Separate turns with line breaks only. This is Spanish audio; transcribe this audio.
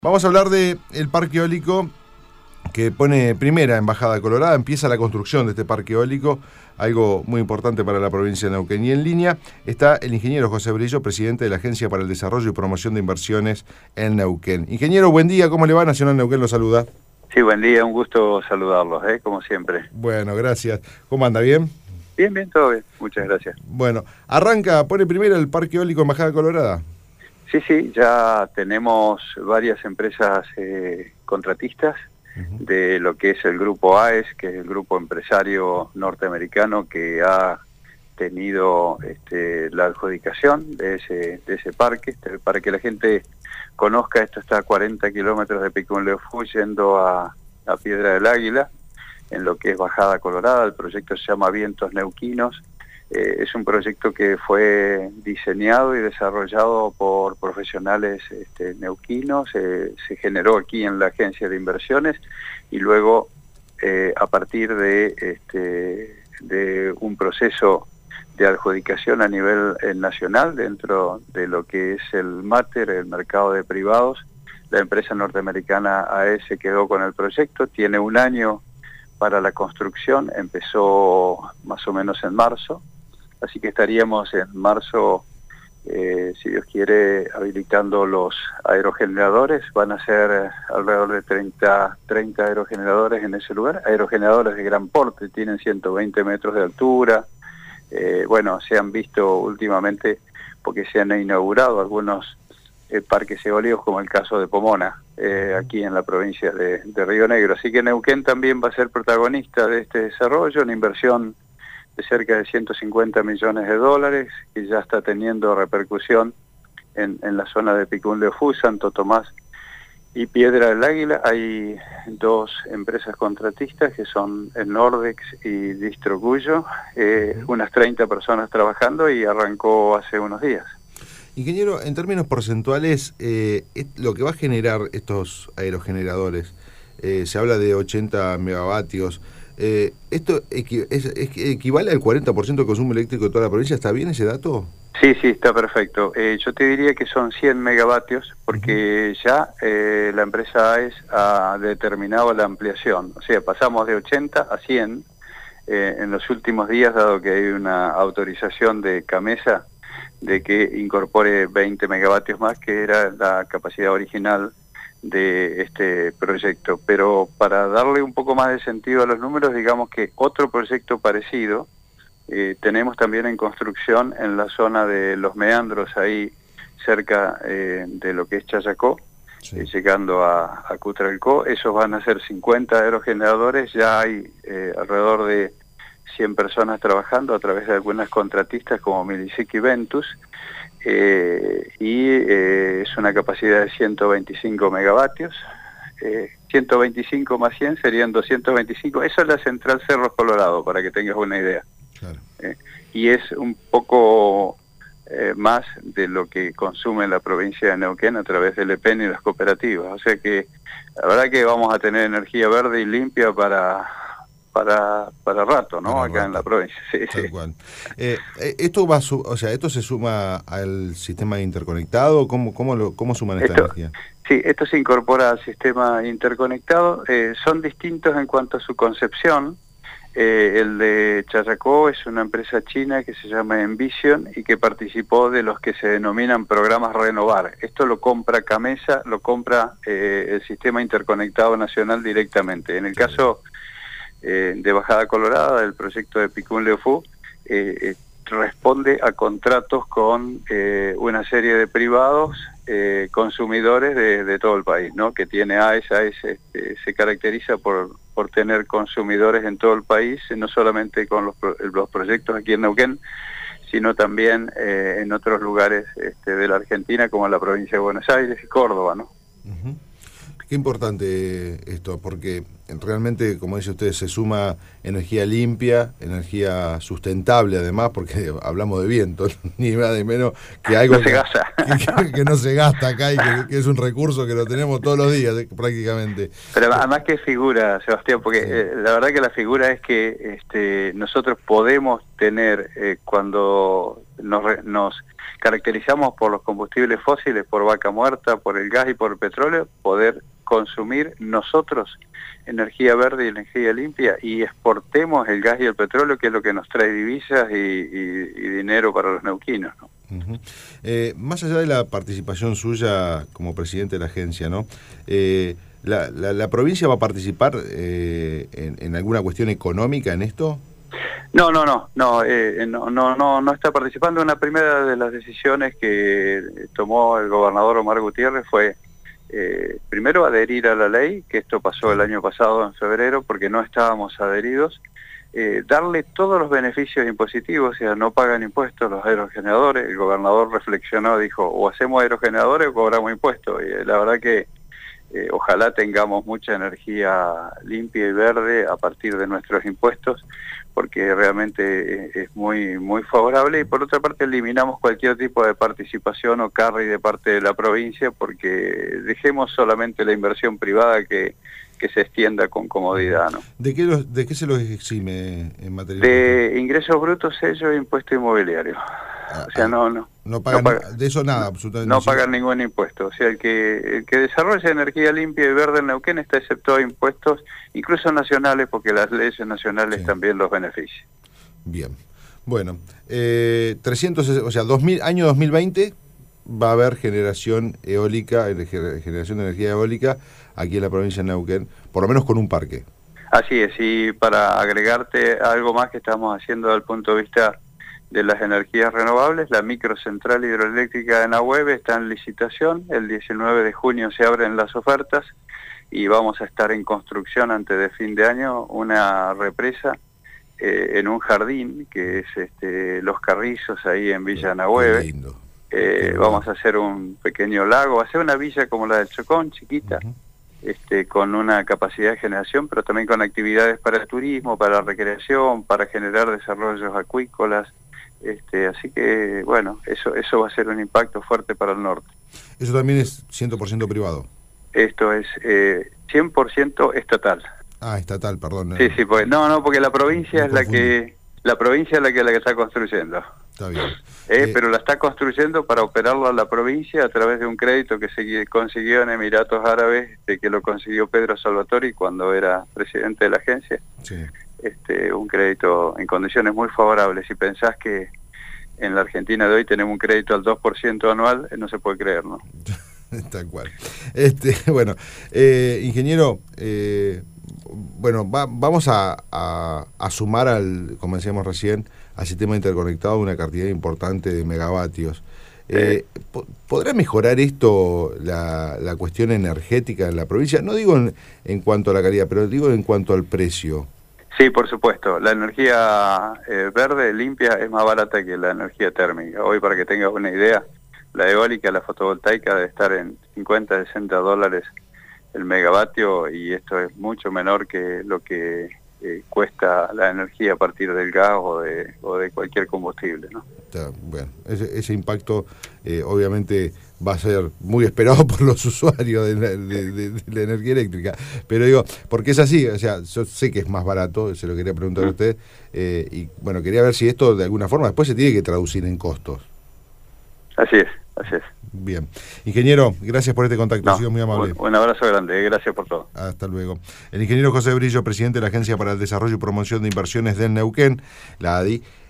Vamos a hablar de el parque eólico que pone primera en Bajada Colorada. Empieza la construcción de este parque eólico, algo muy importante para la provincia de Neuquén. Y en línea está el ingeniero José Brillo, presidente de la Agencia para el Desarrollo y Promoción de Inversiones en Neuquén. Ingeniero, buen día, ¿cómo le va? Nacional Neuquén lo saluda.
Sí, buen día, un gusto saludarlos, como siempre.
Bueno, gracias. ¿Cómo anda? ¿Bien?
Bien, todo bien, muchas gracias.
Bueno, pone primero el parque eólico en Bajada Colorada.
Sí, ya tenemos varias empresas contratistas de lo que es el grupo AES, que es el grupo empresario norteamericano que ha tenido la adjudicación de ese parque. Para que la gente conozca, esto está a 40 kilómetros de Picuén-Leofú, yendo a Piedra del Águila, en lo que es Bajada Colorada. El proyecto se llama Vientos Neuquinos. Es un proyecto que fue diseñado y desarrollado por profesionales neuquinos, se generó aquí en la agencia de inversiones y luego a partir de un proceso de adjudicación a nivel nacional dentro de lo que es el MATER, el mercado de privados, la empresa norteamericana AES se quedó con el proyecto, tiene un año para la construcción, empezó más o menos en marzo. Así que estaríamos en marzo, si Dios quiere, habilitando los aerogeneradores. Van a ser alrededor de 30 aerogeneradores en ese lugar. Aerogeneradores de gran porte, tienen 120 metros de altura. Se han visto últimamente porque se han inaugurado algunos parques eólicos, como el caso de Pomona, aquí en la provincia de Río Negro. Así que Neuquén también va a ser protagonista de este desarrollo, una inversión de cerca de 150 millones de dólares, que ya está teniendo repercusión en la zona de Picuén-Leofú, Santo Tomás y Piedra del Águila. Hay dos empresas contratistas que son el Nordex y Distrocuyo, unas 30 personas trabajando y arrancó hace unos días.
Ingeniero, en términos porcentuales, lo que va a generar estos aerogeneradores, se habla de 80 megavatios, ¿esto equivale al 40% del consumo eléctrico de toda la provincia? ¿Está bien ese dato?
Sí, está perfecto. Yo te diría que son 100 megavatios porque ya la empresa AES ha determinado la ampliación. O sea, pasamos de 80 a 100 en los últimos días, dado que hay una autorización de CAMESA de que incorpore 20 megavatios más, que era la capacidad original de este proyecto. Pero para darle un poco más de sentido a los números, digamos que otro proyecto parecido tenemos también en construcción en la zona de Los Meandros, ahí cerca de lo que es Chayacó, llegando a Cutralcó. Esos van a ser 50 aerogeneradores, ya hay alrededor de 100 personas trabajando a través de algunas contratistas como Milicic y Ventus, es una capacidad de 125 megavatios, 125 más 100 serían 225, eso es la central Cerros Colorado, para que tengas una idea. Claro. Y es un poco más de lo que consume la provincia de Neuquén a través del EPEN y las cooperativas, o sea que la verdad que vamos a tener energía verde y limpia para rato, ¿no? Para acá rato. En la provincia. Sí.
Tal cual. Esto esto se suma al sistema interconectado. ¿Cómo suman esta energía?
Sí, esto se incorpora al sistema interconectado. Son distintos en cuanto a su concepción. El de Chayacó es una empresa china que se llama Envision y que participó de los que se denominan programas Renovar. Esto lo compra CAMESA, lo compra el sistema interconectado nacional directamente. En el caso de Bajada Colorada, del proyecto de Picuén-Leofú, responde a contratos con una serie de privados consumidores de todo el país, ¿no? Que tiene AES se caracteriza por tener consumidores en todo el país, no solamente con los proyectos aquí en Neuquén, sino también en otros lugares de la Argentina, como la provincia de Buenos Aires y Córdoba, ¿no?
Uh-huh. Qué importante esto, porque realmente, como dice usted, se suma energía limpia, energía sustentable además, porque hablamos de viento, ni más ni menos que algo
no se gasta.
Que no se gasta acá y que es un recurso que lo tenemos todos los días prácticamente.
Pero además que figura, Sebastián, porque sí. La verdad que la figura es que nosotros podemos tener, cuando nos caracterizamos por los combustibles fósiles, por vaca muerta, por el gas y por el petróleo, poder consumir nosotros energía verde y energía limpia y exportemos el gas y el petróleo, que es lo que nos trae divisas y dinero para los neuquinos, ¿no?
Uh-huh. Más allá de la participación suya como presidente de la agencia, ¿no? ¿La provincia va a participar en alguna cuestión económica en esto?
No está participando. Una primera de las decisiones que tomó el gobernador Omar Gutiérrez fue primero adherir a la ley, que esto pasó el año pasado en febrero porque no estábamos adheridos, darle todos los beneficios impositivos, o sea, no pagan impuestos los aerogeneradores. El gobernador reflexionó, dijo, o hacemos aerogeneradores o cobramos impuestos, y la verdad que ojalá tengamos mucha energía limpia y verde a partir de nuestros impuestos, porque realmente es muy favorable. Y por otra parte eliminamos cualquier tipo de participación o carry de parte de la provincia, porque dejemos solamente la inversión privada que se extienda con comodidad, ¿no?
¿De qué se los exime en materia
de ingresos brutos, sello e impuesto inmobiliario? O sea,
no pagan de eso nada, absolutamente.
No pagan ningún impuesto. O sea, el que desarrolla energía limpia y verde en Neuquén está excepto a impuestos, incluso nacionales, porque las leyes nacionales también los benefician.
Bien. Bueno, 300, o sea, año 2020 va a haber generación eólica, generación de energía eólica aquí en la provincia de Neuquén, por lo menos con un parque.
Así es, y para agregarte algo más que estamos haciendo desde el punto de vista de las energías renovables, la microcentral hidroeléctrica de Nahueve está en licitación. El 19 de junio se abren las ofertas y vamos a estar en construcción antes de fin de año una represa en un jardín que es Los Carrizos, ahí en Villa Nahueve.
Lindo.
Vamos a hacer un pequeño lago, hacer una villa como la del Chocón, chiquita, con una capacidad de generación, pero también con actividades para el turismo, para la recreación, para generar desarrollos acuícolas. Así que, bueno, eso va a ser un impacto fuerte para el norte.
¿Eso también es 100% privado?
Esto es 100% estatal.
Ah, estatal, perdón.
Sí, porque, porque la provincia es la que la está construyendo.
Está bien.
Pero la está construyendo para operarla la provincia a través de un crédito que se consiguió en Emiratos Árabes, que lo consiguió Pedro Salvatori cuando era presidente de la agencia.
Sí.
Un crédito en condiciones muy favorables. Si pensás que en la Argentina de hoy tenemos un crédito al 2% anual, no se puede creer, ¿no?
Tal cual. Bueno, ingeniero, bueno, vamos a sumar como decíamos recién, al sistema interconectado una cantidad importante de megavatios. ¿Podrá mejorar esto la cuestión energética en la provincia? No digo en cuanto a la calidad, pero digo en cuanto al precio.
Sí, por supuesto. La energía verde, limpia, es más barata que la energía térmica. Hoy, para que tengas una idea, la eólica, la fotovoltaica debe estar en $50-60 el megavatio, y esto es mucho menor que lo que cuesta la energía a partir del gas o de cualquier combustible, ¿no?
Bueno, ese impacto obviamente va a ser muy esperado por los usuarios de la energía eléctrica, pero digo, porque es así, o sea, yo sé que es más barato, se lo quería preguntar a usted, y bueno, quería ver si esto de alguna forma después se tiene que traducir en costos.
Así es.
Bien. Ingeniero, gracias por este contacto, ha sido muy amable.
Un abrazo grande, gracias por todo.
Hasta luego. El ingeniero José Brillo, presidente de la Agencia para el Desarrollo y Promoción de Inversiones del Neuquén, la ADI.